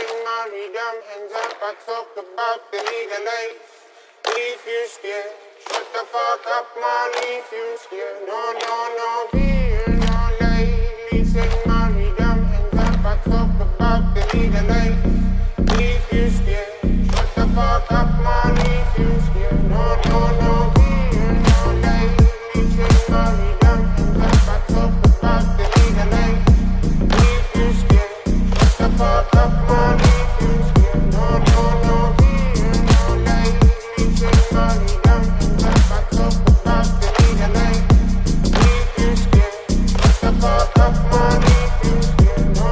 Listen, Mary, them hands up. I talk about the legal age. If you scared, shut the fuck up, man. If you scared, no, here, no late. Listen, Mary, them hands up. I talk about the legal age. If you scared, shut the fuck up, man. If you scared, no, here, no late. Listen, Mary, them hands up. I talk about the legal age. If you scared, shut the fuck up, man. If you scared, no, here, no late. Listen, Mary, them hands up. I talk about the legal age. If you scared, shut the fuck up, man. If you scared, no.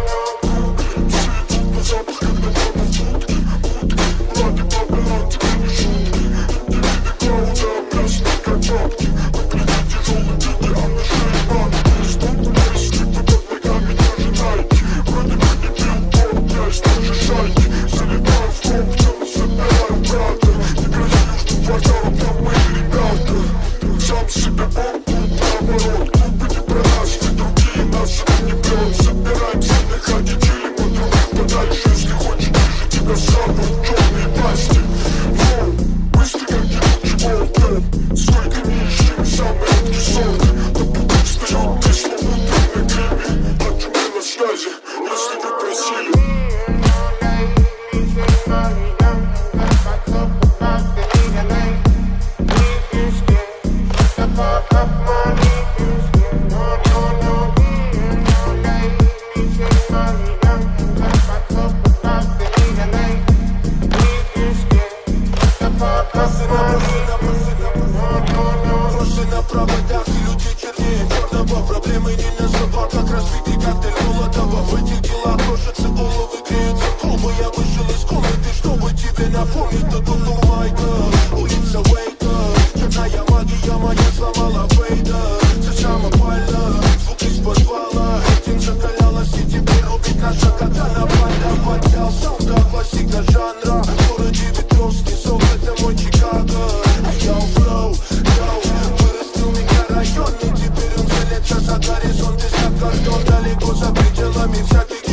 Проблемы не называл, как разбитый коктейль Молотова. В этих делах кружатся головы, греются клубы. Я вышел из комнаты, чтобы тебе напомнить тот туту майка. Улица Уэйка, черная магия моя сломала Вейда. Зачем опально, звук из подвала. Этим закалялась и теперь рубит наша катана. Банда поднял саунда, классика жанра. В городе Ветровский, сол, это мой Чикаго. Йоу, флоу, йоу, вырастил микрорайон. И теперь он целится за горизонт, из-за картон далеко за пределами всяких